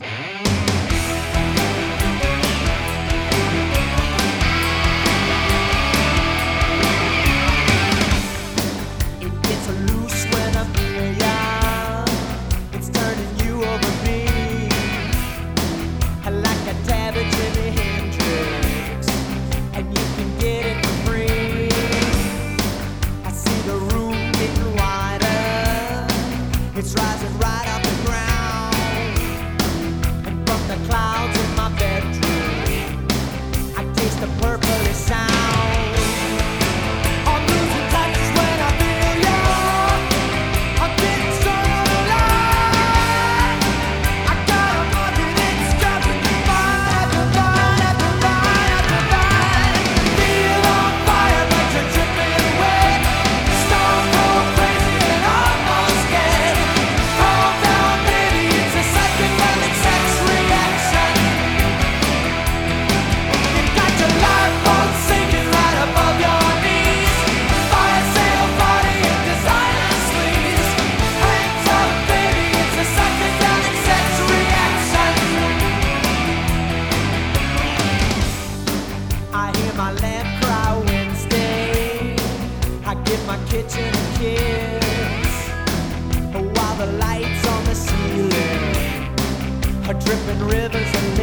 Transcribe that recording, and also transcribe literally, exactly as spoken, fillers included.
It's rising right off the ground, and from the clouds in my bedroom, I taste the purpley sound. I'm losing touch when I feel you. I'm getting so alive. I got a market, it's jumping divine, divine, divine, divine. Feel on fire, but you're dripping away. Stone cold crazy and almost dead. Calm down, baby, it's a psychedelic sex reaction. You got your life boat sinking right above your knees. Fire sail body in designer sleeves. Hands up, baby, it's a psychedelic sex reaction. I hear my lamp cry Wednesday. I give my kitchen a kiss, while the lights on the ceiling are dripping rivers of